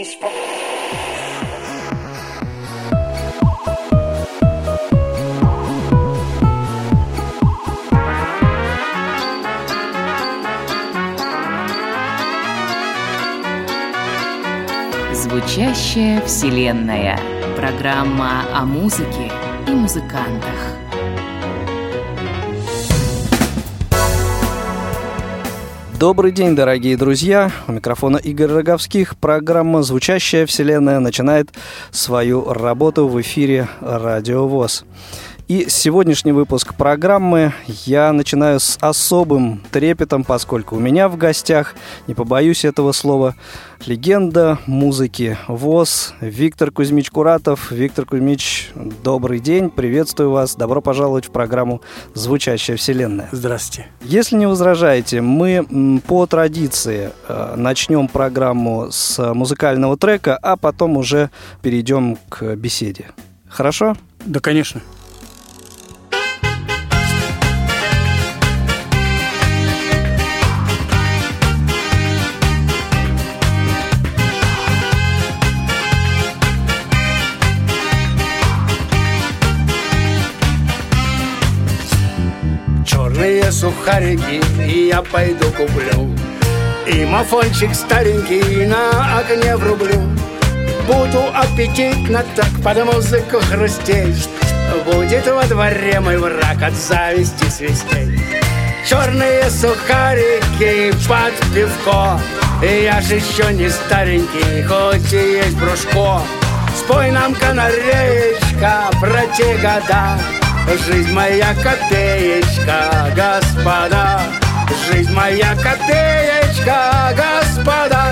Звучащая вселенная. Программа о музыке и музыкантах. Добрый день, дорогие друзья! У микрофона Игорь Роговских. Программа «Звучащая вселенная» начинает свою работу в эфире Радио ВОС. И сегодняшний выпуск программы я начинаю с особым трепетом, поскольку у меня в гостях, не побоюсь этого слова, легенда музыки ВОС Виктор Кузьмич Куратов. Виктор Кузьмич, добрый день, приветствую вас, добро пожаловать в программу «Звучащая вселенная». Здравствуйте. Если не возражаете, мы по традиции начнем программу с музыкального трека, а потом уже перейдем к беседе. Хорошо? Да, конечно. Черные сухарики и я пойду куплю, и мафончик старенький на окне врублю. Буду аппетитно так под музыку хрустеть, будет во дворе мой враг от зависти свистеть. Черные сухарики под пивко, и я ж еще не старенький, хоть и есть брюшко. Спой нам, канареечка, про те года. Жизнь моя копеечка, господа. Жизнь моя копеечка, господа.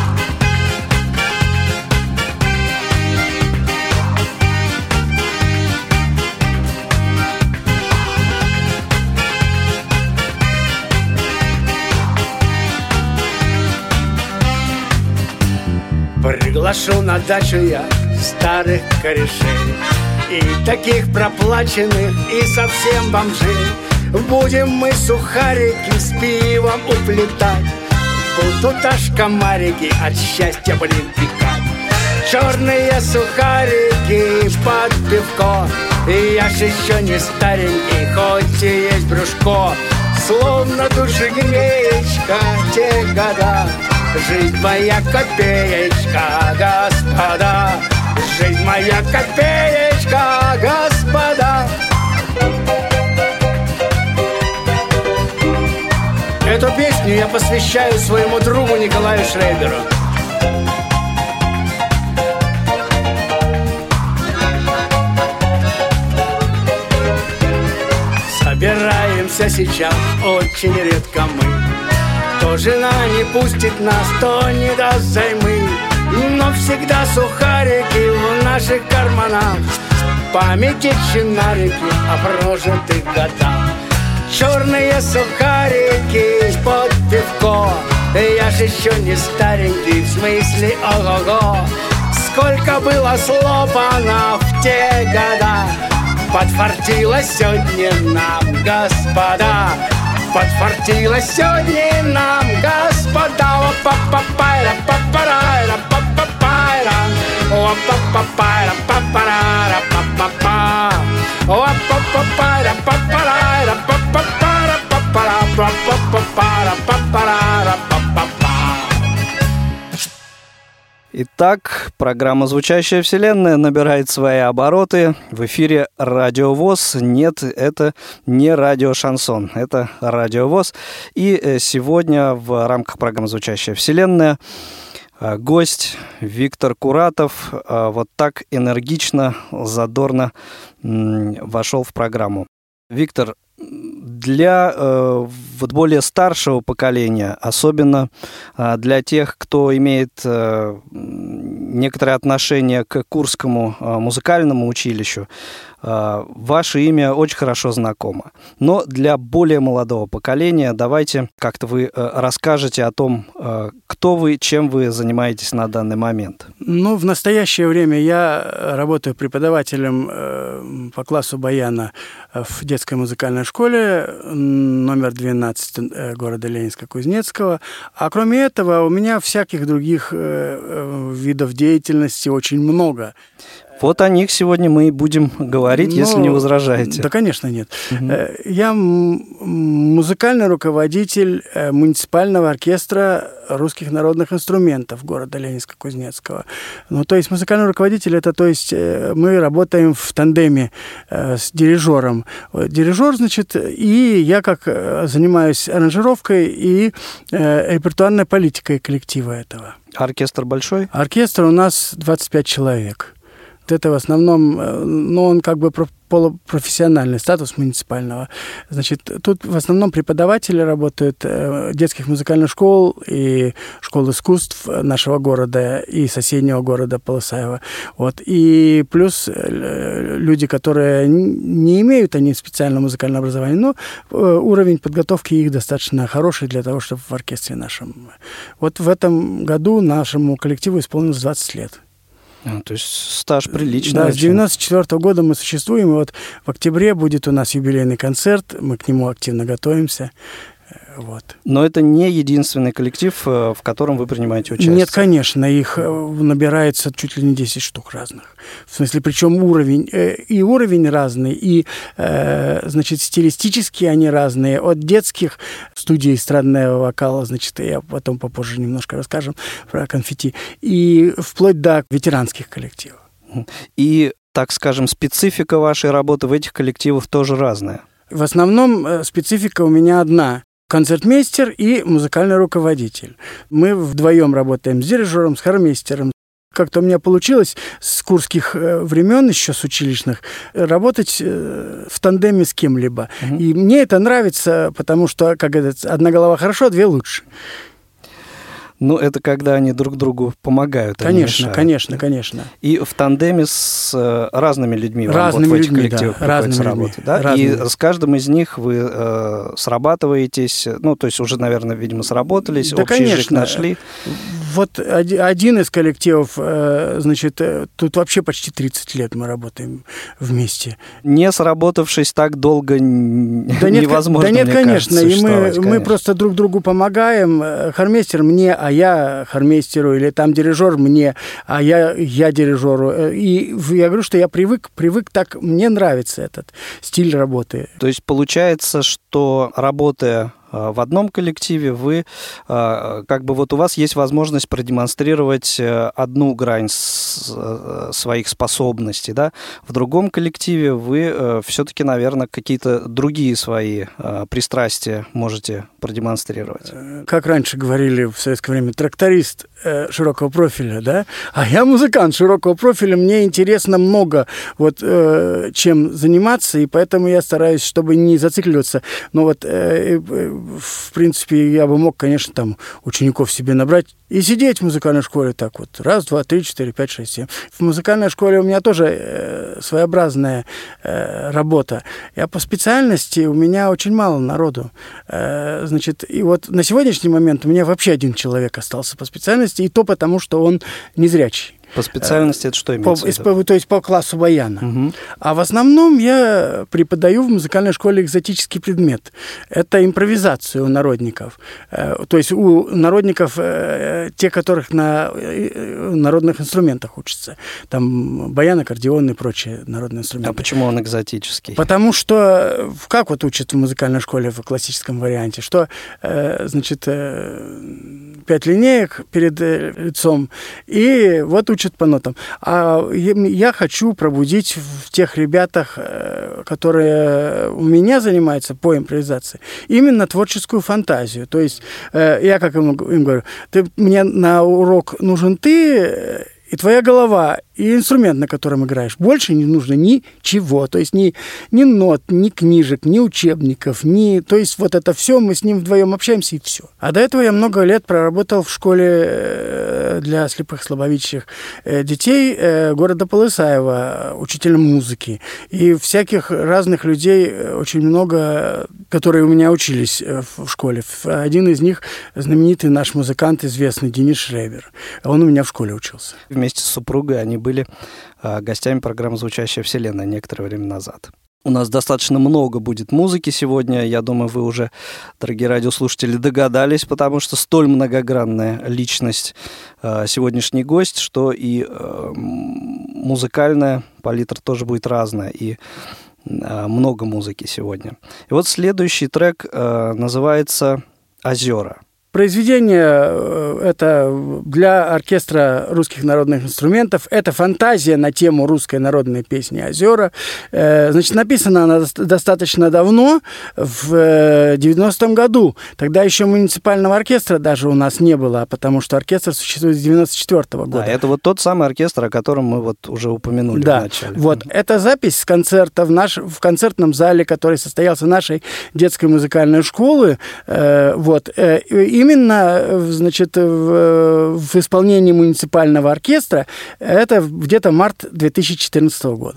Приглашу на дачу я старых корешей и таких проплаченных, и совсем бомжей. Будем мы сухарики с пивом уплетать, будут аж комарики от счастья, блин, пикать. Черные сухарики под пивко, и я ж еще не старенький, хоть и есть брюшко. Словно душегреечка те года. Жизнь моя копеечка, господа. Жизнь моя копеечка, господа. Эту песню я посвящаю своему другу Николаю Шрейдеру. Собираемся сейчас очень редко мы. То жена не пустит нас, то не даст займы. Но всегда сухарики в наших карманах, памяти чинарики о прожитых годах. Черные сухарики под пивко, я ж еще не старенький, в смысле ого-го. Сколько было слопано в те года, подфартило сегодня нам, господа. Подфартило сегодня нам, господа. О-па-па-пайра, па-парайра, па-па-пайра. О-па-па-пайра, па-парара, па-па-па. О-па-па-пайра, па-парайра, па-па-пара, па-пара, па-па-пара, па-парара, па-па-па. Итак, программа «Звучащая вселенная» набирает свои обороты. В эфире Радио ВОС. Нет, это не радио Шансон, это Радио ВОС. И сегодня в рамках программы «Звучащая вселенная» гость Виктор Куратов вот так энергично, задорно вошел в программу. Виктор, для вот более старшего поколения, особенно для тех, кто имеет некоторое отношение к Курскому музыкальному училищу, ваше имя очень хорошо знакомо. Но для более молодого поколения давайте как-то вы расскажете о том, кто вы, чем вы занимаетесь на данный момент. Ну, в настоящее время я работаю преподавателем по классу баяна в детской музыкальной школе номер 12 города Ленинска-Кузнецкого. А кроме этого, у меня всяких других видов деятельности очень много. Вот о них сегодня мы и будем говорить, если не возражаете. Да, конечно, нет. Я музыкальный руководитель муниципального оркестра русских народных инструментов города Ленинска-Кузнецкого. Ну, то есть музыкальный руководитель, это, то есть мы работаем в тандеме с дирижером. Дирижер, значит, и я как занимаюсь аранжировкой и репертуарной политикой коллектива этого. Оркестр большой? Оркестр у нас 25 человек. Это в основном, но он как бы полупрофессиональный статус муниципального. Значит, тут в основном преподаватели работают детских музыкальных школ и школ искусств нашего города и соседнего города Полысаева. Вот. И плюс люди, которые не имеют они специального музыкального образования, но уровень подготовки их достаточно хороший для того, чтобы в оркестре нашем. Вот в этом году нашему коллективу исполнилось 20 лет. То есть стаж приличный. Да, с 1994 года мы существуем, и вот в октябре будет у нас юбилейный концерт, мы к нему активно готовимся. Вот. Но это не единственный коллектив, в котором вы принимаете участие? Нет, конечно, их набирается чуть ли не 10 штук разных. В смысле, причем уровень разный, и, значит, стилистически они разные. От детских студий эстрадного вокала, значит, я потом попозже немножко расскажем про конфетти, и вплоть до ветеранских коллективов. И, так скажем, специфика вашей работы в этих коллективах тоже разная? В основном специфика у меня одна. Концертмейстер и музыкальный руководитель. Мы вдвоем работаем с дирижером, с хормейстером. Как-то у меня получилось с курских времен, еще с училищных, работать в тандеме с кем-либо. И мне это нравится, потому что, как говорится, одна голова хорошо, две лучше. Ну, это когда они друг другу помогают. Конечно, конечно. И в тандеме с разными людьми вам вот в этих коллективах приходится работать, да? И с каждым из них вы срабатываетесь, ну, то есть уже, наверное, видимо, сработались, да, общий язык нашли. Вот один из коллективов, значит, тут вообще почти 30 лет мы работаем вместе. Не сработавшись так долго, невозможно, да нет, мне конечно, кажется, и мы просто друг другу помогаем. Хормейстер мне, а я хормейстеру, или там дирижер мне, а я дирижеру. И я говорю, что я привык так, мне нравится этот стиль работы. То есть получается, что работая в одном коллективе, вы как бы вот у вас есть возможность продемонстрировать одну грань своих способностей, да? В другом коллективе вы все-таки, наверное, какие-то другие свои пристрастия можете продемонстрировать. Как раньше говорили в советское время, тракторист широкого профиля, да? А я музыкант широкого профиля, мне интересно много вот чем заниматься, и поэтому я стараюсь, чтобы не зацикливаться. Но вот в принципе, я бы мог, конечно, там учеников себе набрать и сидеть в музыкальной школе так вот. 1, 2, 3, 4, 5, 6, 7. В музыкальной школе у меня тоже своеобразная работа. Я по специальности, у меня очень мало народу. Значит, и вот на сегодняшний момент у меня вообще один человек остался по специальности, и то потому, что он незрячий. По специальности это что имеется в виду? То есть по классу баяна. Угу. А в основном я преподаю в музыкальной школе экзотический предмет. Это импровизацию у народников. То есть у народников, те, которых на народных инструментах учатся. Там баян, аккордеон и прочие народные инструменты. А почему он экзотический? Потому что, как вот учат в музыкальной школе в классическом варианте, что, значит, 5 линеек перед лицом, и вот учат по нотам. А я хочу пробудить в тех ребятах, которые у меня занимаются по импровизации, именно творческую фантазию. То есть я как им говорю, мне на урок нужен ты и твоя голова, и инструмент, на котором играешь. Больше не нужно ничего. То есть ни нот, ни книжек, ни учебников, то есть вот это все, мы с ним вдвоем общаемся, и все. А до этого я много лет проработал в школе для слепых, слабовидящих детей города Полысаева, учителем музыки. И всяких разных людей очень много, которые у меня учились в школе. Один из них знаменитый наш музыкант, известный Денис Шрейбер. Он у меня в школе учился. Вместе с супругой они были гостями программы «Звучащая вселенная» некоторое время назад. У нас достаточно много будет музыки сегодня. Я думаю, вы уже, дорогие радиослушатели, догадались, потому что столь многогранная личность сегодняшний гость, что и музыкальная палитра тоже будет разная, и много музыки сегодня. И вот следующий трек называется «Озера». Произведение это для оркестра русских народных инструментов. Это фантазия на тему русской народной песни «Озера». Значит, написана она достаточно давно, в 90-м году. Тогда еще муниципального оркестра даже у нас не было, потому что оркестр существует с 94-го года. Да, это вот тот самый оркестр, о котором мы вот уже упомянули в начале. Вот. Это запись с концерта в концертном зале, который состоялся в нашей детской музыкальной школы. Именно, значит, в исполнении муниципального оркестра, это где-то март 2014 года.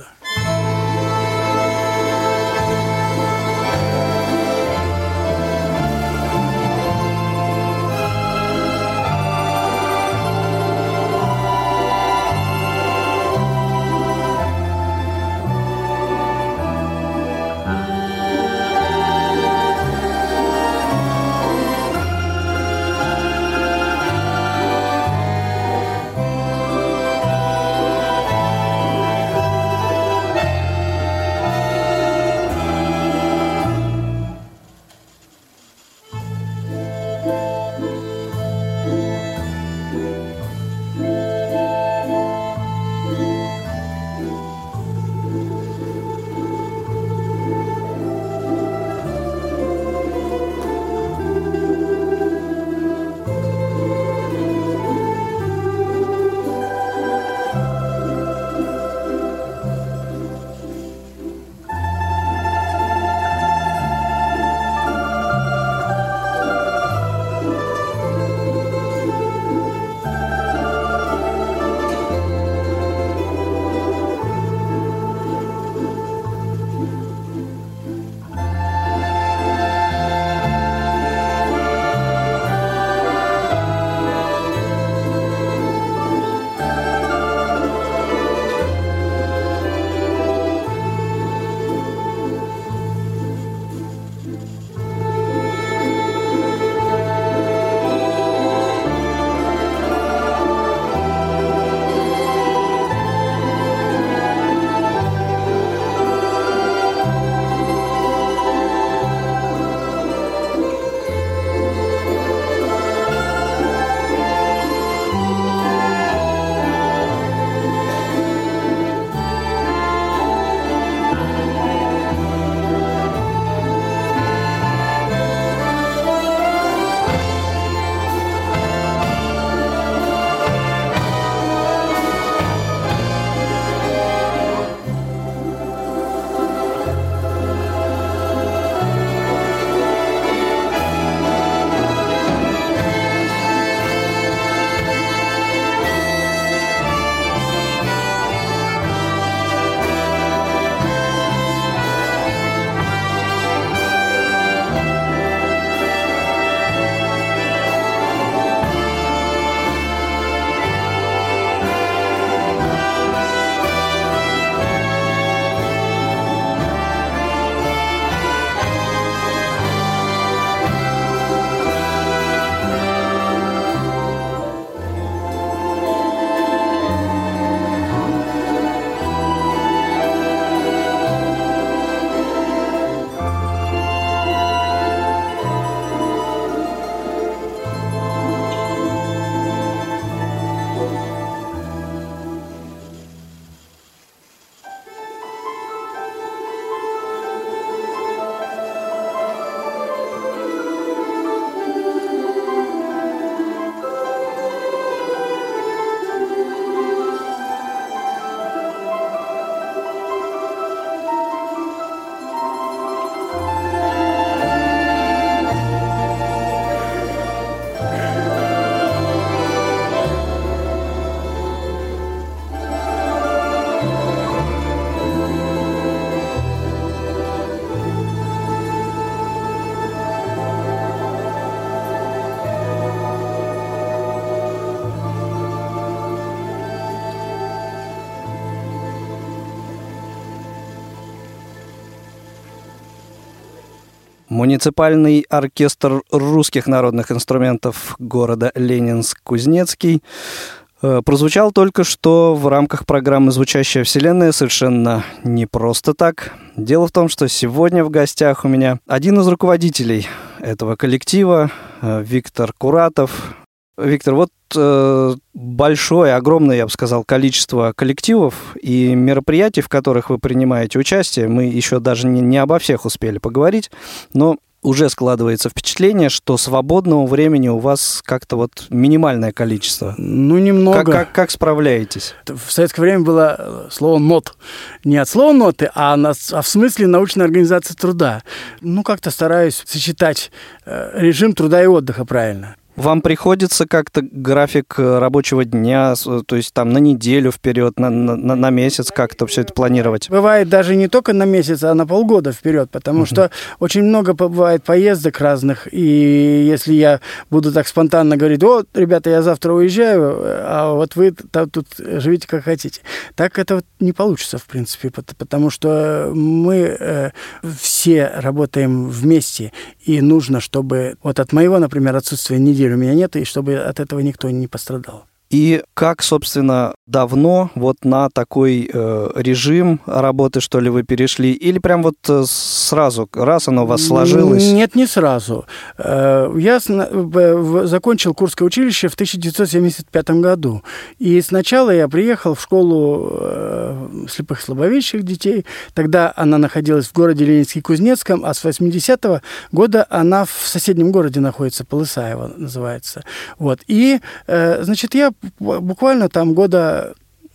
Муниципальный оркестр русских народных инструментов города Ленинск-Кузнецкий прозвучал только что в рамках программы «Звучащая вселенная» совершенно не просто так. Дело в том, что сегодня в гостях у меня один из руководителей этого коллектива, Виктор Куратов. Виктор, вот большое, огромное, я бы сказал, количество коллективов и мероприятий, в которых вы принимаете участие. Мы еще даже не обо всех успели поговорить, но уже складывается впечатление, что свободного времени у вас как-то вот минимальное количество. Ну, немного. Как справляетесь? В советское время было слово «нот». Не от слова «ноты», а в смысле научной организации труда. Ну, как-то стараюсь сочетать режим труда и отдыха правильно. Вам приходится как-то график рабочего дня, то есть там на неделю вперед, на месяц как-то все это планировать? Бывает даже не только на месяц, а на полгода вперед, потому что очень много бывает поездок разных, и если я буду так спонтанно говорить: вот, ребята, я завтра уезжаю, а вот вы тут живите как хотите, так это не получится, в принципе, потому что мы все работаем вместе, и нужно, чтобы вот от моего, например, отсутствия недели у меня нет, и чтобы от этого никто не пострадал. И как, собственно, давно вот на такой режим работы, что ли, вы перешли? Или прям вот сразу, раз оно у вас сложилось? Нет, не сразу. Я закончил Курское училище в 1975 году. И сначала я приехал в школу слепых и слабовидящих детей. Тогда она находилась в городе Ленинске-Кузнецком, а с 80-го года она в соседнем городе находится, Полысаево называется. Вот. И, значит, я буквально там года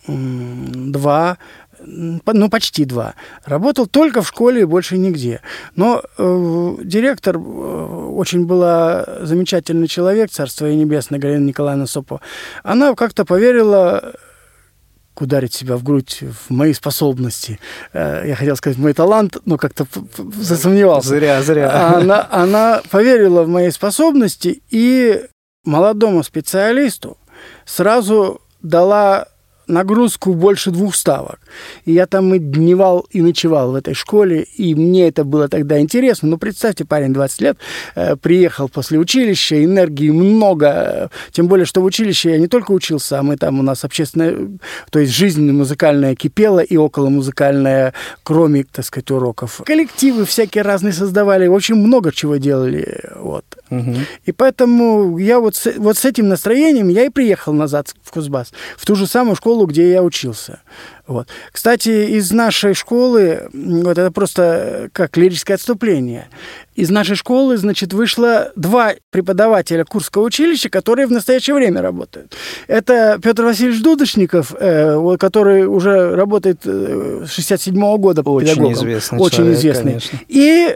2, ну, почти 2, работал только в школе и больше нигде. Но директор очень была замечательный человек, царство ей небесное, Галина Николаевна Сопова. Она как-то поверила ударить себя в грудь в мои способности. Я хотел сказать, мой талант, но как-то засомневался. Зря. Она поверила в мои способности и молодому специалисту сразу дала нагрузку больше 2 ставок. И я там и дневал, и ночевал в этой школе, и мне это было тогда интересно. Ну, представьте, парень 20 лет, приехал после училища, энергии много, тем более, что в училище я не только учился, а мы там, у нас общественная, то есть жизнь музыкальная кипела и околомузыкальная, кроме, так сказать, уроков. Коллективы всякие разные создавали, в общем, много чего делали, вот. И поэтому я вот с этим настроением я и приехал назад в Кузбасс, в ту же самую школу, где я учился. Вот. Кстати, из нашей школы, вот это просто как лирическое отступление, из нашей школы, значит, вышло 2 преподавателя Курского училища, которые в настоящее время работают. Это Петр Васильевич Дудочников, который уже работает с 67-го года педагогом. Очень известный человек, конечно. И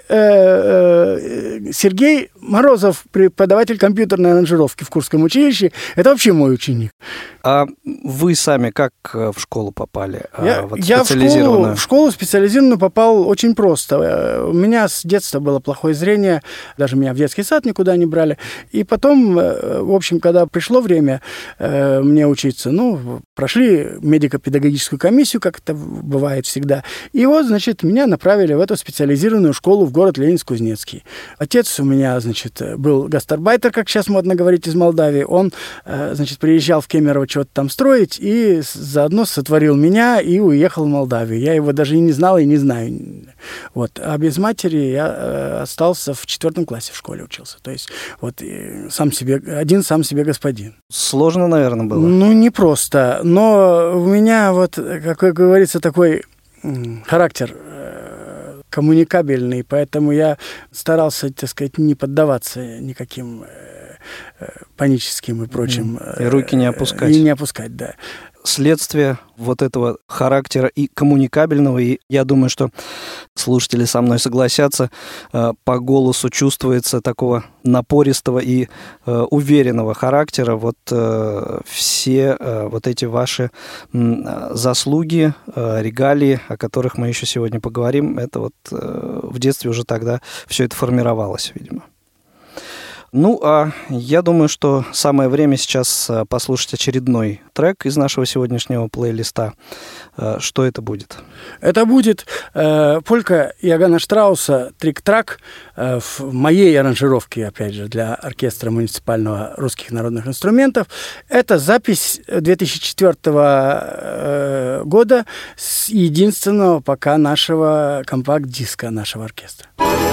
Сергей Морозов, преподаватель компьютерной аранжировки в Курском училище. Это вообще мой ученик. А вы сами как в школу попали? Я в школу специализированную попал очень просто. У меня с детства было плохое зрение, даже меня в детский сад никуда не брали. И потом, в общем, когда пришло время мне учиться, прошли медико-педагогическую комиссию, как это бывает всегда. И вот, значит, меня направили в эту специализированную школу в город Ленинск-Кузнецкий. Отец у меня, значит, был гастарбайтер, как сейчас модно говорить, из Молдавии. Он, значит, приезжал в Кемерово что-то там строить и заодно сотворил меня и уехал в Молдавию. Я его даже и не знал, и не знаю. Вот. А без матери я остался в 4 классе в школе учился. То есть вот сам себе господин. Сложно, наверное, было? Ну, не просто. Но у меня вот, как говорится, такой характер коммуникабельный, поэтому я старался, так сказать, не поддаваться никаким паническим и прочим. И руки не опускать. И не опускать, да. Следствие вот этого характера и коммуникабельного, и я думаю, что слушатели со мной согласятся, по голосу чувствуется такого напористого и уверенного характера. Вот все вот эти ваши заслуги, регалии, о которых мы еще сегодня поговорим, это вот в детстве уже тогда все это формировалось, видимо. Ну, а я думаю, что самое время сейчас послушать очередной трек из нашего сегодняшнего плейлиста. Что это будет? Это будет полька Иоганна Штрауса «Трик-трак» в моей аранжировке, опять же, для оркестра муниципального русских народных инструментов. Это запись 2004 года с единственного пока нашего компакт-диска нашего оркестра.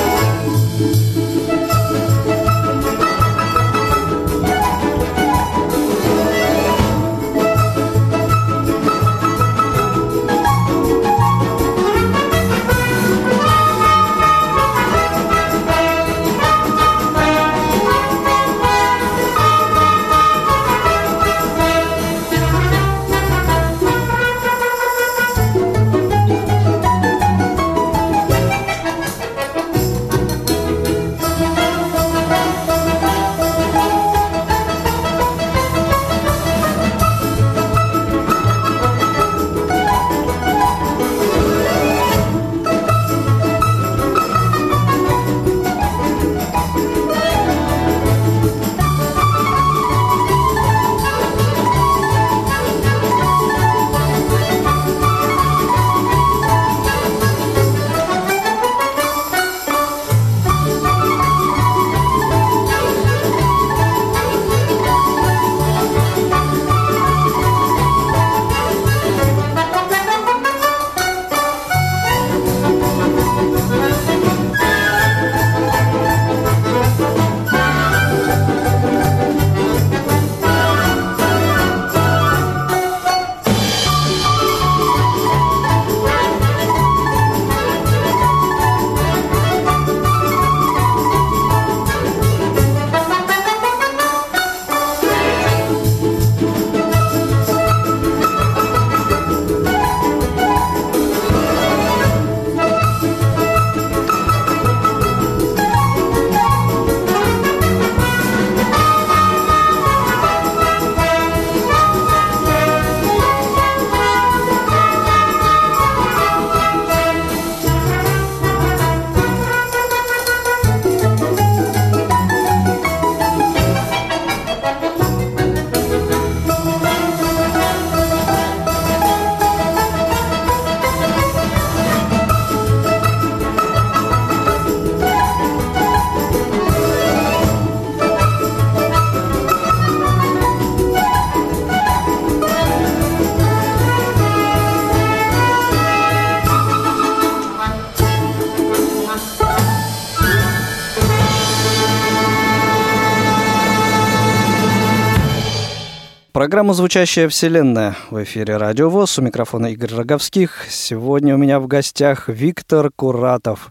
Программа «Звучащая вселенная» в эфире Радио ВОС. У микрофона Игорь Роговских. Сегодня у меня в гостях Виктор Куратов.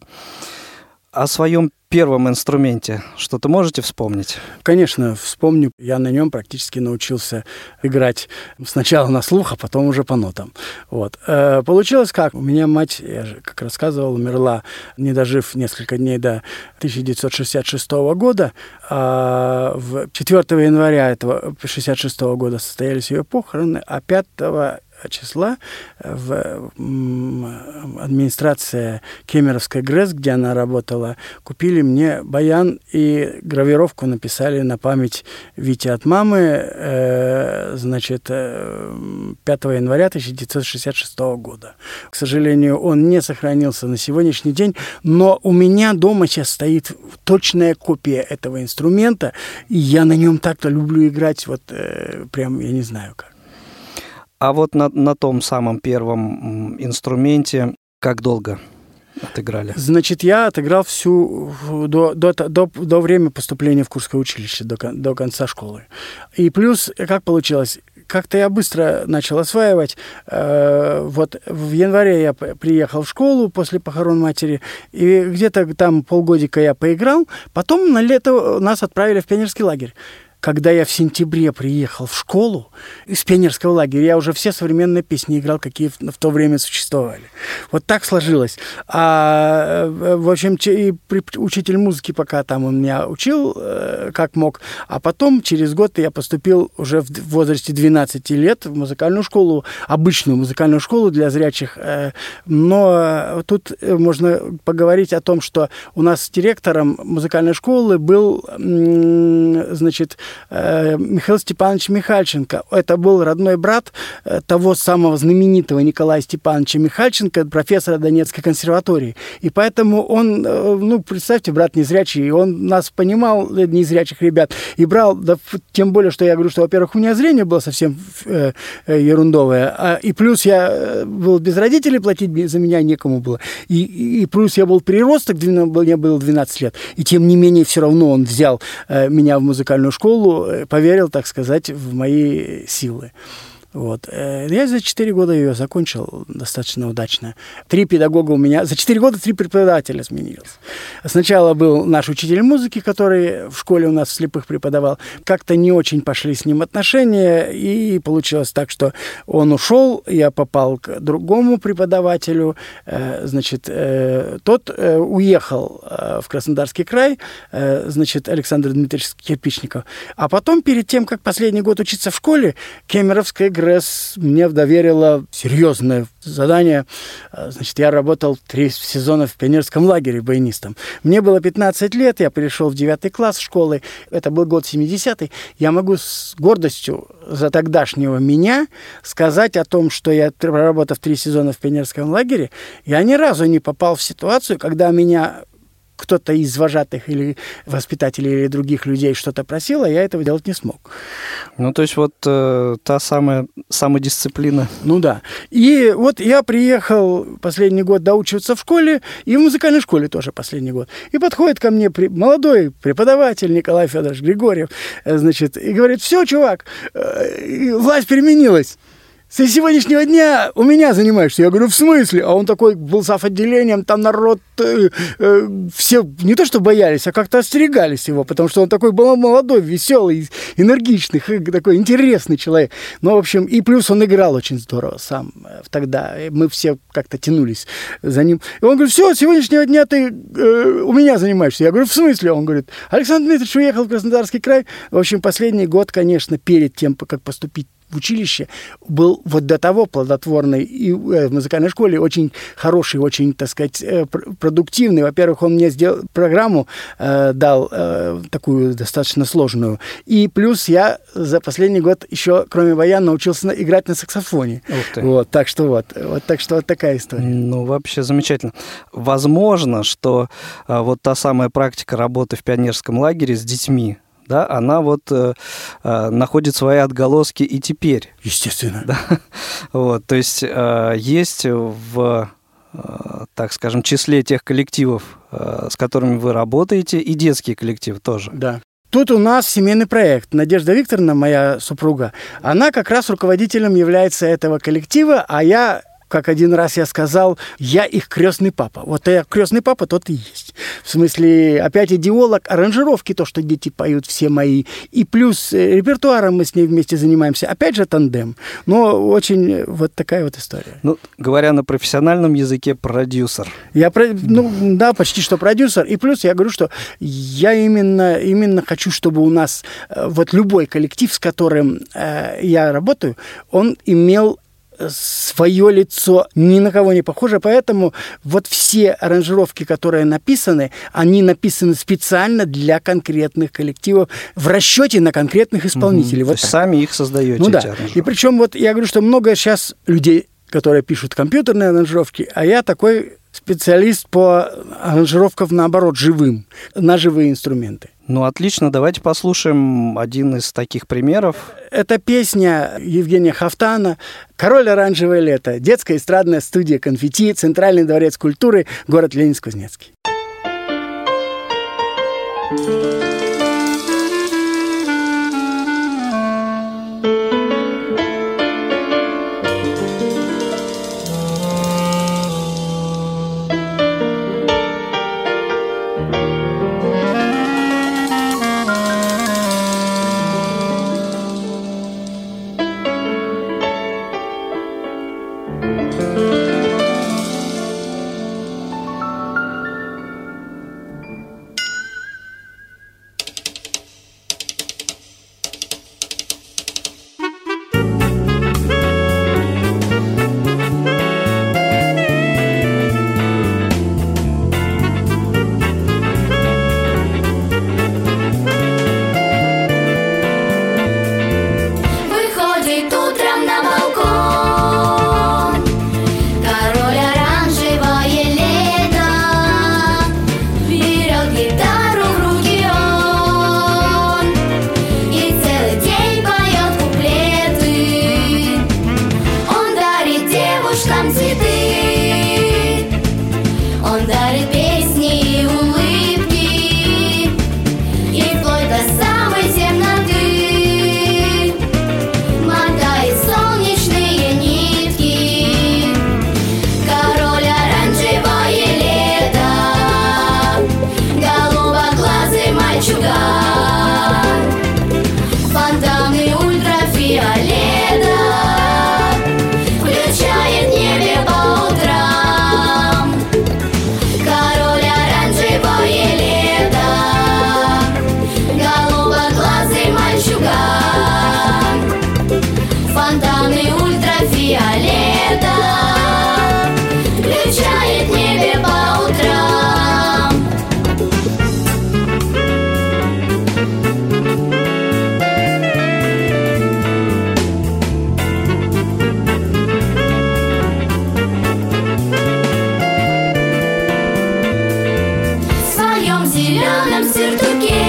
О своем первом инструменте что-то можете вспомнить? Конечно, вспомню. Я на нем практически научился играть сначала на слух, а потом уже по нотам. Вот. Получилось как? У меня мать, я же, как рассказывал, умерла, не дожив несколько дней до 1966 года. А 4 января этого 1966 года состоялись ее похороны, а 5 числа в администрации Кемеровской ГРЭС, где она работала, купили мне баян и гравировку написали на память Вите от мамы, значит, 5 января 1966 года. К сожалению, он не сохранился на сегодняшний день, но у меня дома сейчас стоит точная копия этого инструмента, и я на нем так-то люблю играть, вот прям я не знаю как. А вот на том самом первом инструменте как долго отыграли? Значит, я отыграл всю до времени поступления в Курское училище, до конца школы. И плюс, как получилось, как-то я быстро начал осваивать. Вот в январе я приехал в школу после похорон матери, и где-то там полгодика я поиграл. Потом на лето нас отправили в пионерский лагерь. когда я в сентябре приехал в школу из пионерского лагеря, я уже все современные песни играл, какие в то время существовали. Вот так сложилось. В общем, учитель музыки пока там он меня учил, как мог, а потом через год я поступил уже в возрасте 12 лет в музыкальную школу, обычную музыкальную школу для зрячих. Но тут можно поговорить о том, что у нас директором музыкальной школы был, значит, Михаил Степанович Михальченко. Это был родной брат того самого знаменитого Николая Степановича Михальченко, профессора Донецкой консерватории. И поэтому он, ну, представьте, брат незрячий, он нас понимал, незрячих ребят, и брал, да, тем более, что я говорю, что, во-первых, у меня зрение было совсем ерундовое, и плюс я был без родителей, платить за меня некому было, и плюс я был переросток, мне было 12 лет, и тем не менее все равно он взял меня в музыкальную школу, поверил, так сказать, в мои силы. Вот. Я за 4 года ее закончил достаточно удачно. 3 педагога у меня... За 4 года 3 преподавателя сменилось. Сначала был наш учитель музыки, который в школе у нас слепых преподавал. Как-то не очень пошли с ним отношения, и получилось так, что он ушел, я попал к другому преподавателю. Значит, тот уехал в Краснодарский край, значит, Александр Дмитриевич Кирпичников. А потом, перед тем, как последний год учиться в школе, Кемеровская ГРЭС мне доверила серьезное задание. Значит, я работал 3 сезона в пионерском лагере баянистом. Мне было 15 лет, я перешел в 9 класс школы. Это был год 70-й. Я могу с гордостью за тогдашнего меня сказать о том, что я, проработав 3 сезона в пионерском лагере, я ни разу не попал в ситуацию, когда меня кто-то из вожатых или воспитателей или других людей что-то просил, а я этого делать не смог. Ну, то есть вот та самая самодисциплина. Ну да. И вот я приехал последний год доучиваться в школе, и в музыкальной школе тоже последний год. И подходит ко мне молодой преподаватель Николай Федорович Григорьев, значит, и говорит: все, чувак, власть переменилась. С сегодняшнего дня у меня занимаешься. Я говорю: в смысле? А он такой был зав. Отделением, там народ, все не то что боялись, а как-то остерегались его, потому что он такой был молодой, веселый, энергичный, такой интересный человек. Ну, в общем, и плюс он играл очень здорово сам тогда. Мы все как-то тянулись за ним. И он говорит: все, с сегодняшнего дня ты у меня занимаешься. Я говорю: в смысле? Он говорит: Александр Дмитриевич уехал в Краснодарский край. В общем, последний год, конечно, перед тем, как поступить в училище, был вот до того плодотворный и в музыкальной школе очень хороший, очень, так сказать, продуктивный. Во-первых, он мне сделал программу, дал такую достаточно сложную. И плюс я за последний год еще, кроме баяна, научился играть на саксофоне. Вот, так что вот такая история. Ну, вообще замечательно. Возможно, что вот та самая практика работы в пионерском лагере с детьми, да, она вот находит свои отголоски и теперь. Естественно. Да? Вот, то есть есть в, так скажем, числе тех коллективов, с которыми вы работаете, и детские коллективы тоже. Да. Тут у нас семейный проект. Надежда Викторовна, моя супруга, она как раз руководителем является этого коллектива, а я, как один раз я сказал, я их крестный папа. Вот я крестный папа, тот и есть. В смысле, опять идеолог, аранжировки, то, что дети поют, все мои. И плюс репертуаром мы с ней вместе занимаемся. Опять же тандем. Но очень вот такая вот история. Ну, говоря на профессиональном языке, продюсер. Да, почти что продюсер. И плюс я говорю, что я именно хочу, чтобы у нас вот любой коллектив, с которым я работаю, он имел свое лицо, ни на кого не похоже, поэтому вот все аранжировки, которые написаны, они написаны специально для конкретных коллективов в расчете на конкретных исполнителей. Вот то есть сами их создаете, ну, эти да. аранжировки. И причем вот я говорю, что много сейчас людей, которые пишут компьютерные аранжировки, а я такой специалист по аранжировкам, наоборот, на живые инструменты. Ну, отлично. Давайте послушаем один из таких примеров. Это песня Евгения Хафтана «Король оранжевое лето». Детская эстрадная студия «Конфетти», Центральный дворец культуры, город Ленинск-Кузнецкий. самой темноты мотает солнечные нитки. Король оранжевое лето, голубоглазый мальчуган, фонтаны ультрафиолета включает небе по утрам. Король оранжевое лето, голубоглазый мальчуган, фонтаны ультрафиолета включает небе по утрам. В своем зеленом сюртуке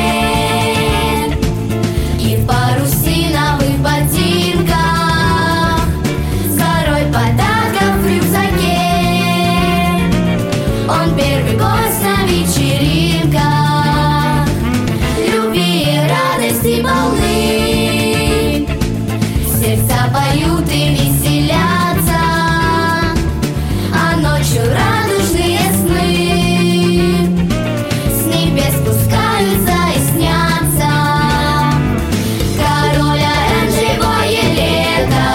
и в парусиновых ботинках, с горой подарков в рюкзаке, он первый гость на вечеринках. Любви и радости полны, сердца поют и веселятся, а ночью радужные сны с небес спускаются и снятся. Король оранжевое лето,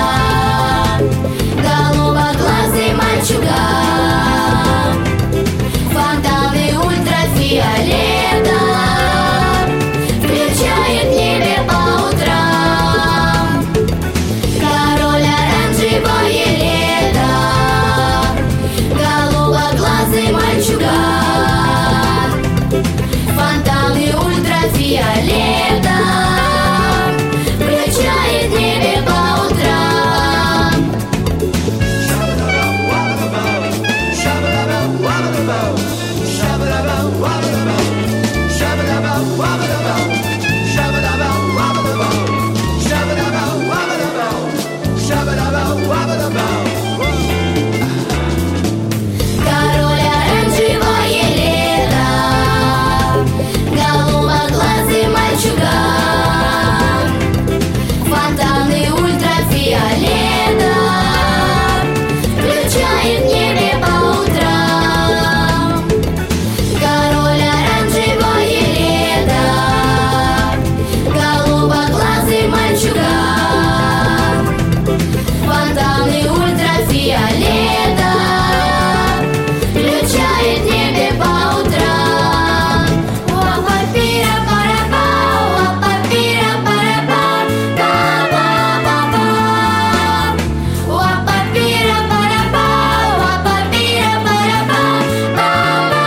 голубоглазый мальчуган, фонтаны ультрафиолета включает небе по утрам. Король оранжевое лето, голубоглазый мальчуган, фонтаны ультрафиолета включает небе по утрам. Король оранжевое лето, голубоглазый мальчуган, фонтаны ультрафиолета включает небе по утрам. Король оранжевое лето, голубоглазый мальчуган, фонтаны ультрафиолета включает небе по утрам. Уапапира-парапа, уапапира-парапа, па-па-па-па. Уапапира-парапа, уапапира-парапа, па-па.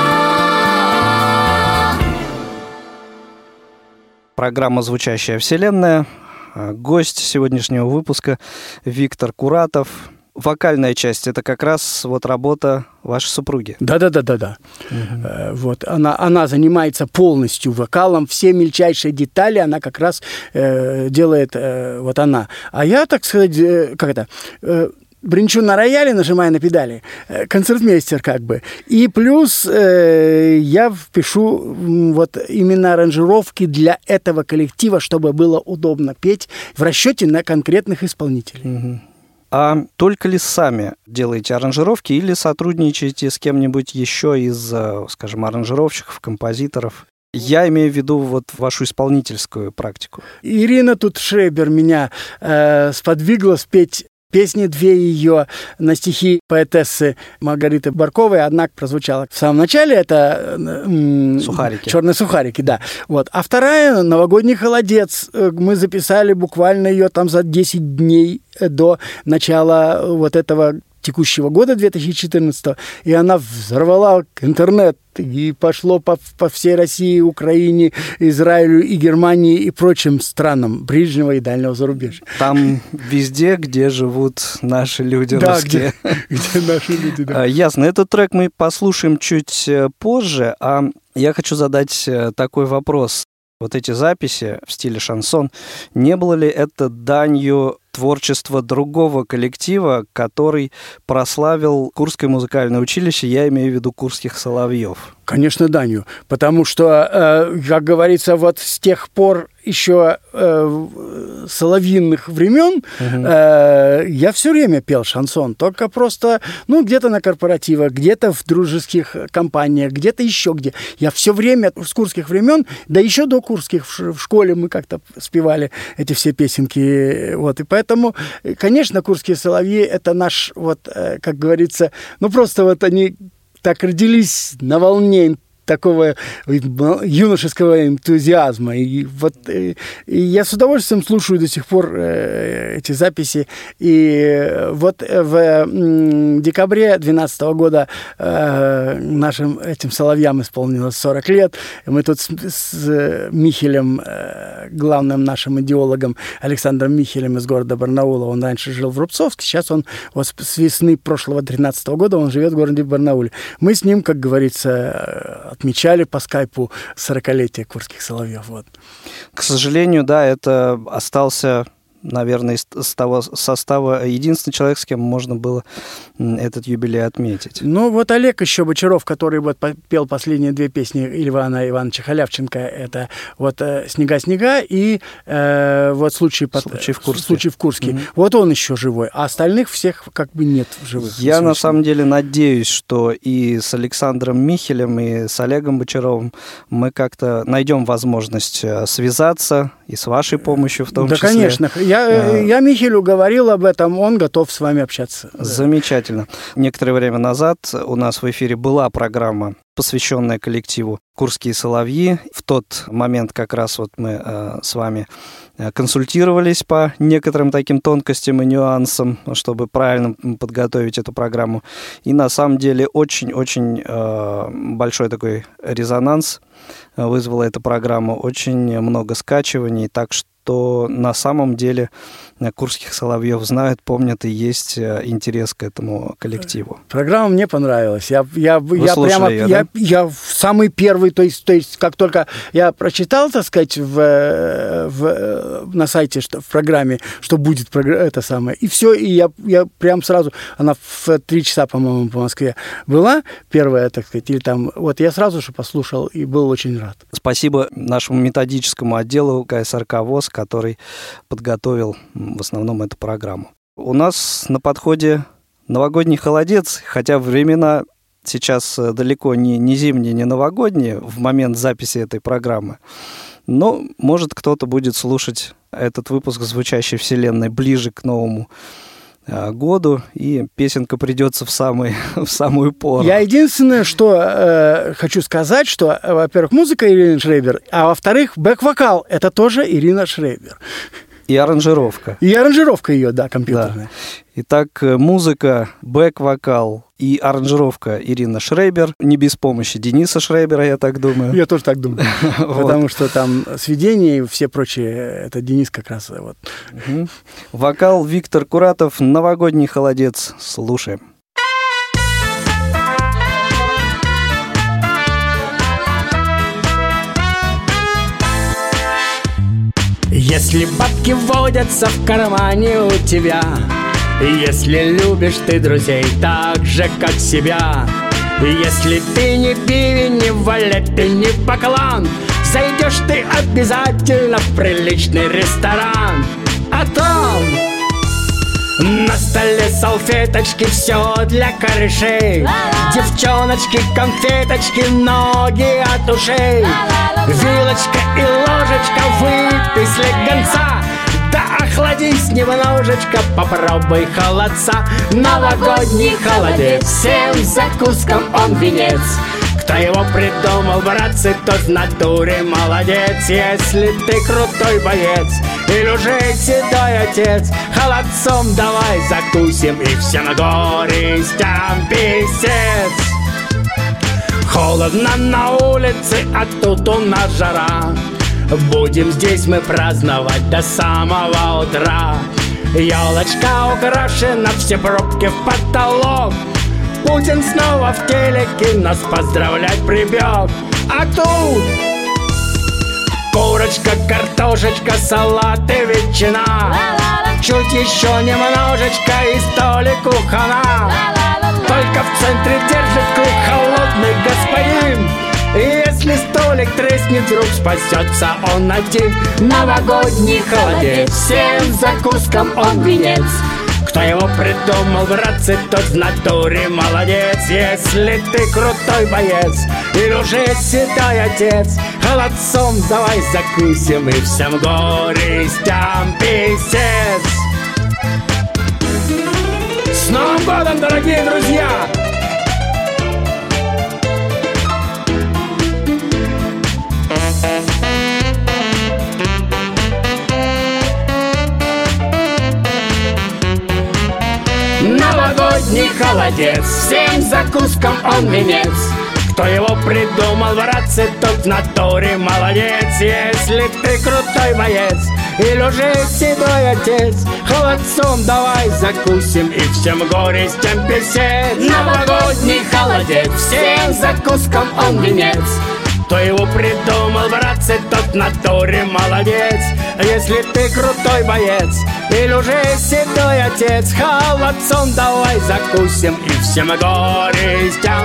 Программа «Звучащая вселенная». Гость сегодняшнего выпуска Виктор Куратов. Вокальная часть — это как раз вот работа вашей супруги. Да. Вот она занимается полностью вокалом, все мельчайшие детали она как раз делает вот она. А я, так сказать, бренчу на рояле, нажимая на педали, концертмейстер как бы. И плюс я пишу вот именно аранжировки для этого коллектива, чтобы было удобно петь в расчете на конкретных исполнителей. Угу. А только ли сами делаете аранжировки или сотрудничаете с кем-нибудь еще из, скажем, аранжировщиков, композиторов? Я имею в виду вот вашу исполнительскую практику. Ирина тут Шребер меня сподвигла спеть песни, две ее на стихи поэтессы Маргариты Барковой. Одна прозвучала в самом начале, это «Сухарики». «Черные сухарики», да. Вот. А вторая «Новогодний холодец». Мы записали буквально ее там за 10 дней до начала вот этого текущего года, 2014, и она взорвала интернет, и пошло по всей России, Украине, Израилю и Германии и прочим странам ближнего и дальнего зарубежья. Там везде, где живут наши люди русские. Да, где наши люди, да. Ясно. Этот трек мы послушаем чуть позже, а я хочу задать такой вопрос. Вот эти записи в стиле шансон, не было ли это данью творчество другого коллектива, который прославил Курское музыкальное училище, я имею в виду Курских соловьев. Конечно, Даню, потому что, как говорится, вот с тех пор еще соловьиных времен я все время пел шансон, только просто, где-то на корпоративах, где-то в дружеских компаниях, где-то еще где. Я все время с курских времен, да еще до курских в школе мы как-то спевали эти все песенки, вот, и поэтому, конечно, Курские соловьи — это наш, вот, как говорится, просто вот они так родились на волне такого юношеского энтузиазма. И я с удовольствием слушаю до сих пор эти записи. И вот в декабре 2012 года нашим этим соловьям исполнилось 40 лет. Мы тут с Михелем, главным нашим идеологом Александром Михелем из города Барнаула, он раньше жил в Рубцовске, сейчас он с весны прошлого 2013 года он живет в городе Барнауле. Мы с ним, как говорится, отмечали по скайпу 40-летие Курских соловьев. Вот. К сожалению, да, это остался, наверное, из того состава единственный человек, с кем можно было этот юбилей отметить. Вот Олег еще Бочаров, который вот пел последние две песни Ивана Ивановича Халявченко, это вот «Снега-снега» и вот «Случай в Курске». Вот он еще живой, а остальных всех как бы нет в живых. Я на самом деле надеюсь, что и с Александром Михелем, и с Олегом Бочаровым мы как-то найдем возможность связаться, и с вашей помощью в том числе. Да, конечно. Я Михелю говорил об этом, он готов с вами общаться. Замечательно. Некоторое время назад у нас в эфире была программа, посвященная коллективу «Курские соловьи». В тот момент как раз вот мы с вами консультировались по некоторым таким тонкостям и нюансам, чтобы правильно подготовить эту программу. И на самом деле очень-очень большой такой резонанс вызвала эта программа, очень много скачиваний, так что на самом деле Курских соловьев знают, помнят, и есть интерес к этому коллективу. Программа мне понравилась. Я прямо я самый первый, то есть как только я прочитал, так сказать, на сайте, в программе, что будет это самое, и все, и я прям сразу, она в 3 часа, по-моему, по Москве была, первая, так сказать, или там, вот я сразу же послушал и был очень рад. Спасибо нашему методическому отделу КСРК ВОС, который подготовил в основном эту программу. У нас на подходе новогодний холодец, хотя времена сейчас далеко не зимние, не новогодние в момент записи этой программы. Но, может, кто-то будет слушать этот выпуск «Звучащей вселенной» ближе к Новому году, и песенка придется в самую пору. Я единственное, что хочу сказать, что, во-первых, музыка Ирины Шрейбер, а во-вторых, бэк-вокал — это тоже Ирина Шрейбер. И аранжировка. И аранжировка ее, да, компьютерная. Да. Итак, музыка, бэк-вокал и аранжировка Ирина Шрейбер. Не без помощи Дениса Шрейбера, я так думаю. Я тоже так думаю. Потому что там сведения и все прочие, это Денис как раз. Вот. Вокал Виктор Куратов, «Новогодний холодец». Слушаем. Если бабки водятся в кармане у тебя, если любишь ты друзей так же, как себя, если ты не бивень, не валет и не баклан, зайдешь ты обязательно в приличный ресторан. А там на столе салфеточки, все для корешей, девчоночки, конфеточки, ноги от ушей, вилочка и ложечка, выпей слегонца, да охладись немножечко, попробуй холодца. Новогодний холодец, всем закускам он венец. Кто его придумал, братцы, тот в натуре молодец. Если ты крутой боец или уже седой отец, холодцом давай закусим и все на горе стям писец. Холодно на улице, а тут у нас жара. Будем здесь мы праздновать до самого утра. Ёлочка украшена, все пробки в потолок. Путин снова в телеке нас поздравлять прибег. А тут курочка, картошечка, салат и ветчина. Чуть еще немножечко и столику хана. Только в центре держит круг холодный господин. И если столик треснет, вдруг спасется он один. Новогодний холодец, всем закускам он венец. Кто его придумал, братцы, тот в натуре молодец. Если ты крутой боец или уже седой отец, холодцом давай закусим и всем горестям писец. С Новым годом, дорогие друзья! Новогодний холодец, всем закускам он венец. Кто его придумал, братцы, тот в натуре молодец. Если ты крутой боец или уже седой отец, холодцом давай закусим и всем горестям писец. Новогодний холодец, всем закускам он венец. Кто его придумал, братцы, тот в натуре молодец. Если ты крутой боец или уже седой отец, холодцом давай закусим и всем горестям.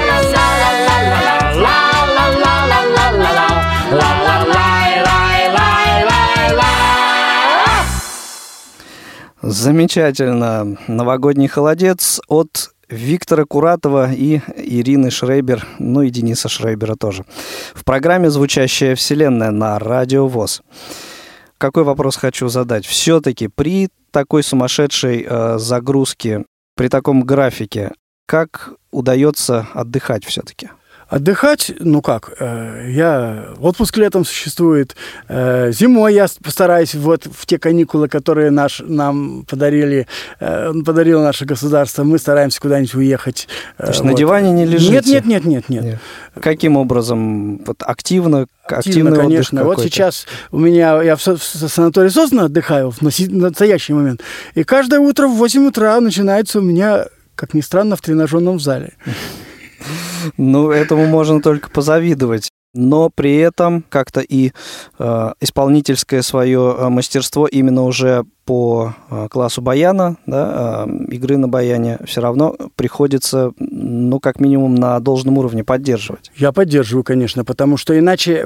Замечательно. Новогодний холодец от Виктора Куратова и Ирины Шрейбер, ну и Дениса Шрейбера тоже. В программе «Звучащая вселенная» на Радио ВОС. Какой вопрос хочу задать? Все-таки при такой сумасшедшей загрузке, при таком графике, как удается отдыхать все-таки? Отдыхать, ну как, отпуск летом существует, зимой я постараюсь вот в те каникулы, которые нам подарило наше государство, мы стараемся куда-нибудь уехать. То есть на диване не лежите? Нет. Каким образом? Вот активно, конечно. Вот сейчас я в санатории Сосна отдыхаю в настоящий момент, и каждое утро в 8 утра начинается у меня, как ни странно, в тренажерном зале. Ну, этому можно только позавидовать. Но при этом как-то и исполнительское свое мастерство именно уже по классу баяна, да, игры на баяне, все равно приходится, ну, как минимум, на должном уровне поддерживать. Я поддерживаю, конечно, потому что иначе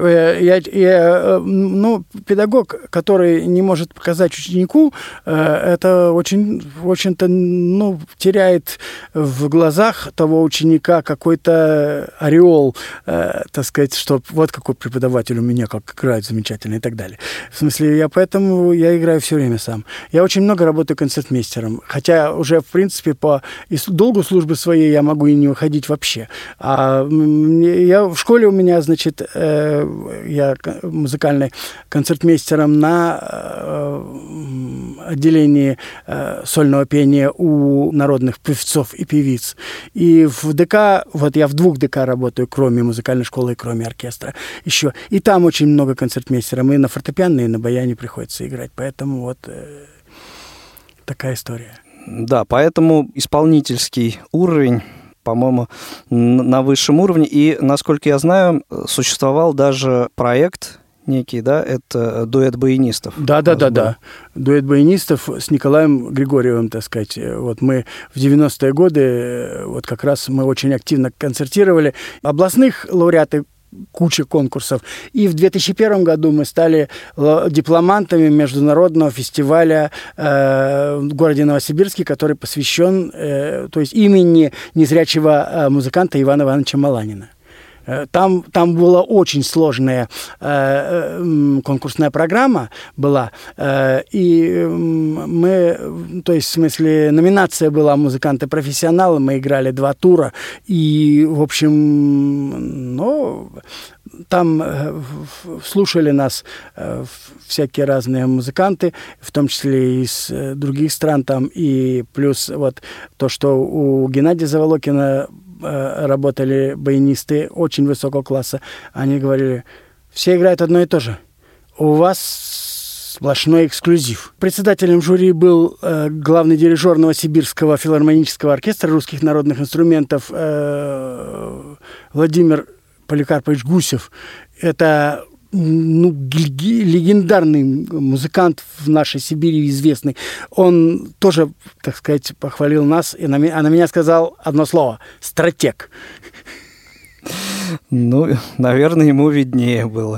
педагог, который не может показать ученику, это очень-то, теряет в глазах того ученика какой-то ореол, так сказать, что вот какой преподаватель у меня, как играет замечательно и так далее. В смысле, поэтому я играю все время сам. Я очень много работаю концертмейстером, хотя уже, в принципе, по долгу службы своей я могу и не уходить вообще. В школе у меня, значит, я музыкальный концертмейстером на отделении сольного пения у народных певцов и певиц. И в ДК, вот я в 2 ДК работаю, кроме музыкальной школы и кроме оркестра еще. И там очень много концертмейстеров. И на фортепиано, и на баяне приходится играть. Поэтому вот такая история. Да, поэтому исполнительский уровень, по-моему, на высшем уровне. И, насколько я знаю, существовал даже проект некий, да, это дуэт баянистов. Да. Дуэт баянистов с Николаем Григорьевым, так сказать. Вот мы в 90-е годы, вот как раз мы очень активно концертировали. Областных лауреаты, куча конкурсов. И в 2001 году мы стали дипломантами международного фестиваля в городе Новосибирске, который посвящен, то есть имени незрячего музыканта Ивана Ивановича Маланина. Там была очень сложная конкурсная программа была, и мы, то есть, в смысле, номинация была музыканты-профессионалы, мы играли 2 тура, и, в общем, там слушали нас всякие разные музыканты, в том числе и из других стран там, и плюс вот то, что у Геннадия Заволокина работали баянисты очень высокого класса. Они говорили, все играют одно и то же. У вас сплошной эксклюзив. Председателем жюри был главный дирижер Новосибирского филармонического оркестра русских народных инструментов Владимир Поликарпович Гусев. Это легендарный музыкант в нашей Сибири известный, он тоже, так сказать, похвалил нас, и на меня сказал одно слово – стратег. Ну, наверное, ему виднее было.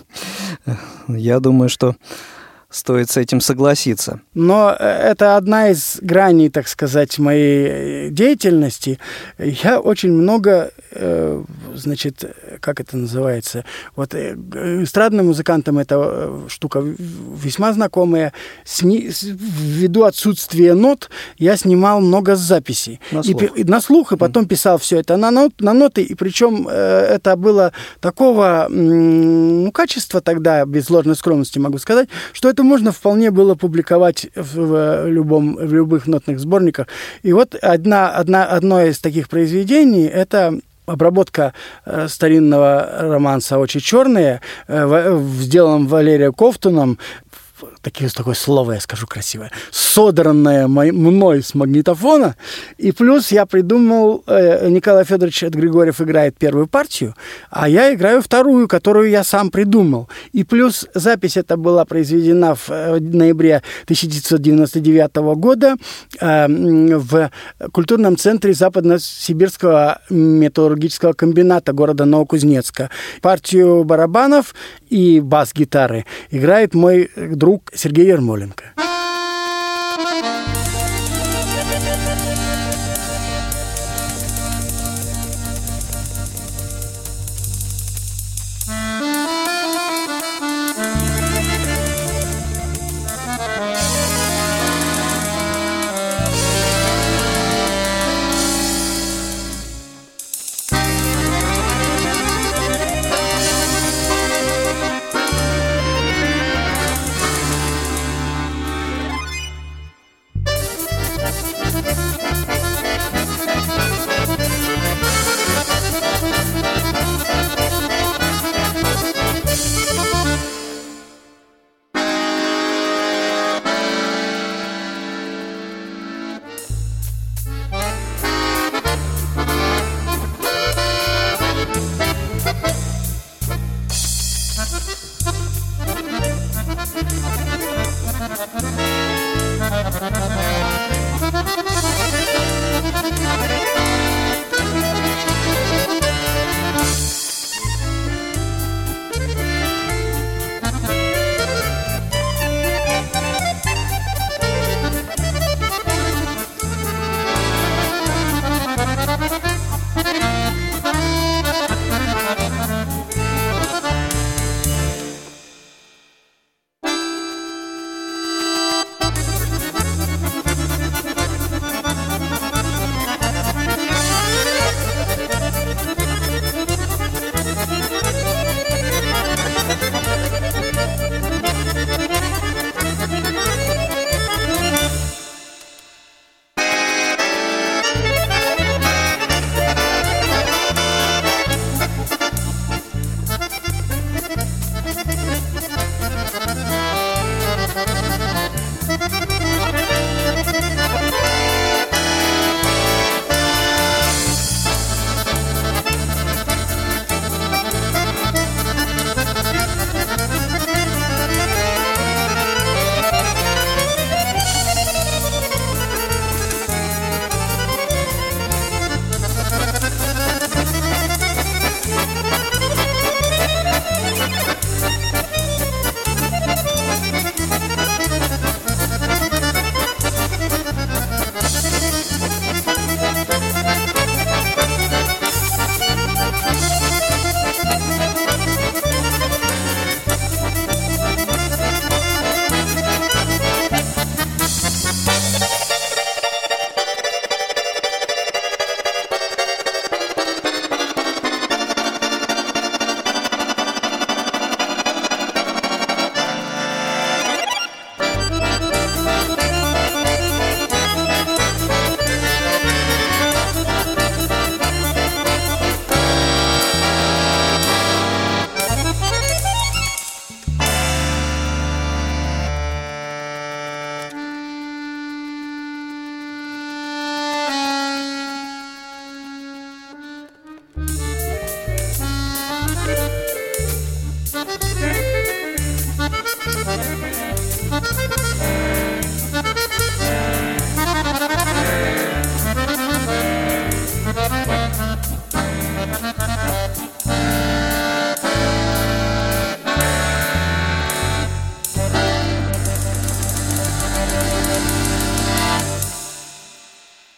Я думаю, что стоит с этим согласиться. Но это одна из граней, так сказать, моей деятельности. Я очень много, значит, как это называется, вот эстрадным музыкантам эта штука весьма знакомая. Ввиду отсутствия нот я снимал много записей. На слух, и потом писал все это на ноты, и причем это было такого качества тогда, без ложной скромности могу сказать, что это можно вполне было публиковать в любых нотных сборниках. И вот одно из таких произведений – это обработка старинного романса «Очи черные», сделанном Валерием Ковтуном. Такое слово я скажу красивое, содранное мной с магнитофона, и плюс я придумал, Николай Федорович Григорьев играет первую партию, а я играю вторую, которую я сам придумал. И плюс запись эта была произведена в ноябре 1999 года в культурном центре Западно-Сибирского металлургического комбината города Новокузнецка. Партию барабанов и бас-гитары играет мой друг Сергей Ермоленко.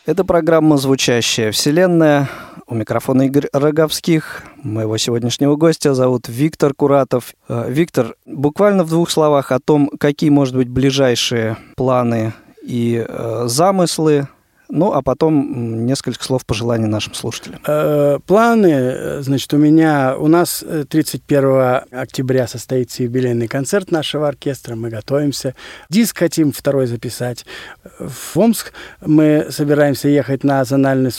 Это программа «Звучащая вселенная». У микрофона Игорь Роговских. Моего сегодняшнего гостя зовут Виктор Куратов. Виктор, буквально в 2 словах о том, какие, может быть, ближайшие планы и замыслы, ну, а потом несколько слов пожеланий нашим слушателям. Планы, значит, у нас 31 октября состоится юбилейный концерт нашего оркестра, мы готовимся. Диск хотим 2 записать. В Омск мы собираемся ехать на зональный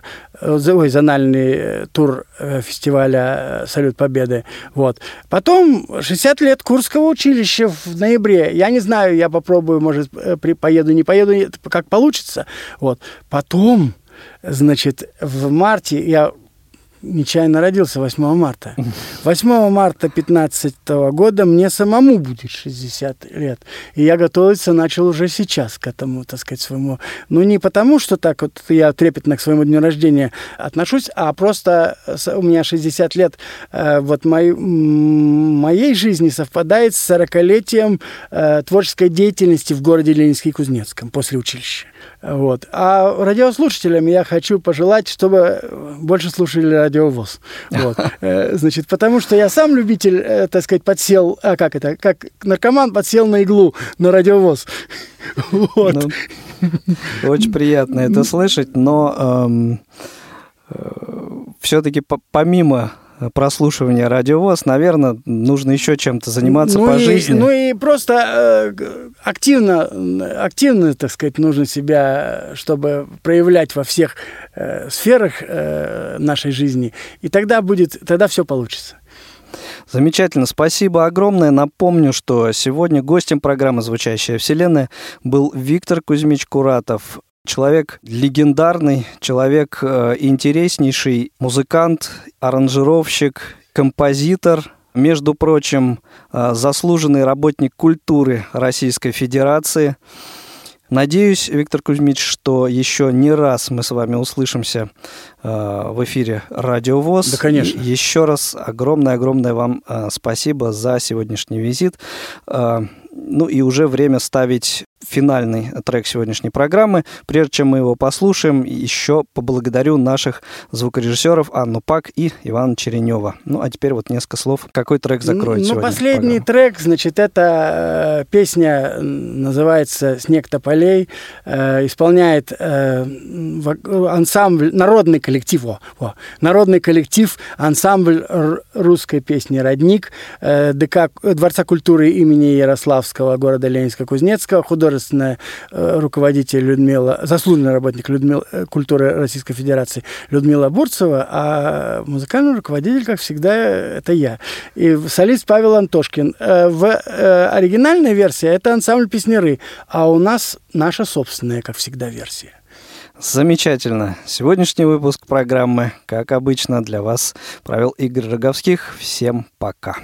тур фестиваля «Салют Победы». Вот. Потом 60 лет Курского училища в ноябре. Я не знаю, я попробую, может, поеду, не поеду, как получится. Вот. Потом, значит, в марте я нечаянно родился 8 марта. 8 марта 2015 года мне самому будет 60 лет. И я готовиться начал уже сейчас к этому, так сказать, своему... Ну, не потому, что так вот я трепетно к своему дню рождения отношусь, а просто у меня 60 лет вот моей жизни совпадает с 40-летием творческой деятельности в городе Ленинске-Кузнецком после училища. Вот. А радиослушателям я хочу пожелать, чтобы больше слушали Радио ВОС. Вот. Значит, потому что я сам любитель, так сказать, подсел, как наркоман подсел на иглу на Радио ВОС. Вот. Ну, очень приятно это слышать, но все-таки помимо прослушивания Радио ВОС, наверное, нужно еще чем-то заниматься по жизни. Ну и просто активно, так сказать, нужно себя, чтобы проявлять во всех сферах нашей жизни. И тогда все получится. Замечательно, спасибо огромное. Напомню, что сегодня гостем программы «Звучащая вселенная» был Виктор Кузьмич Куратов. Человек легендарный, человек интереснейший, музыкант, аранжировщик, композитор, между прочим, заслуженный работник культуры Российской Федерации. Надеюсь, Виктор Кузьмич, что еще не раз мы с вами услышимся в эфире Радио ВОС. Да, конечно. И еще раз огромное вам спасибо за сегодняшний визит. Ну и уже время ставить финальный трек сегодняшней программы. Прежде чем мы его послушаем, еще поблагодарю наших звукорежиссеров Анну Пак и Ивана Черенева. Ну, а теперь вот несколько слов. Какой трек закроет сегодня? Последний трек, значит, это песня называется «Снег тополей». Исполняет ансамбль, народный коллектив, ансамбль русской песни «Родник», ДК Дворца культуры имени Ярославского города Ленинска-Кузнецкого, художественный руководитель заслуженный работник культуры Российской Федерации Людмила Бурцева, а музыкальный руководитель, как всегда, это я. И солист Павел Антошкин. В оригинальной версии это ансамбль «Песняры», а у нас наша собственная, как всегда, версия. Замечательно. Сегодняшний выпуск программы, как обычно, для вас провел Игорь Роговских. Всем пока.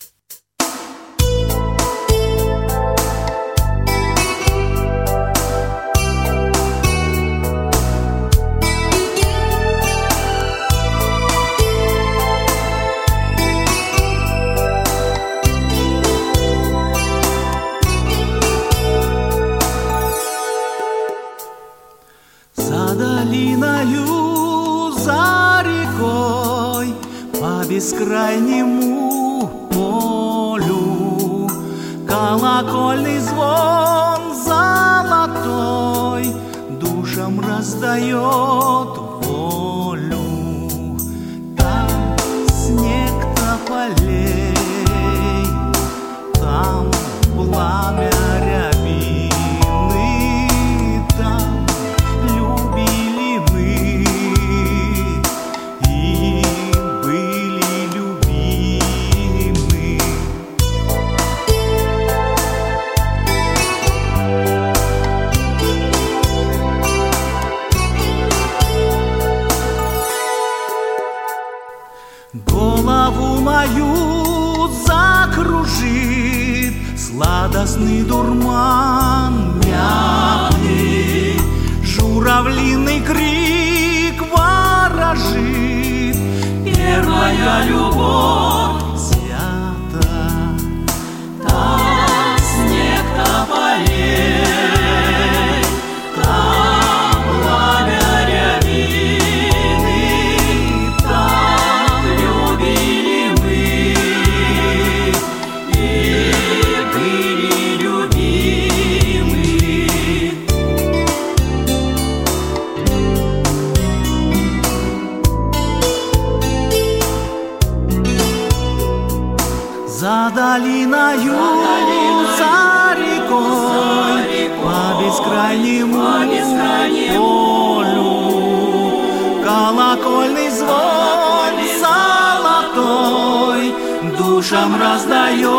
Бескрайнему полю колокольный звон золотой душам раздает волю. Там снег тополей, там пламя рябины, там любили мы и были любимы. Голову мою закружит сладостный дурман мятный, журавлиный крик ворожит, первая любовь свята. Там снег тополей, там пламя долиною, за рекой, по бескрайнему полю. Колокольный звон золотой душам раздает.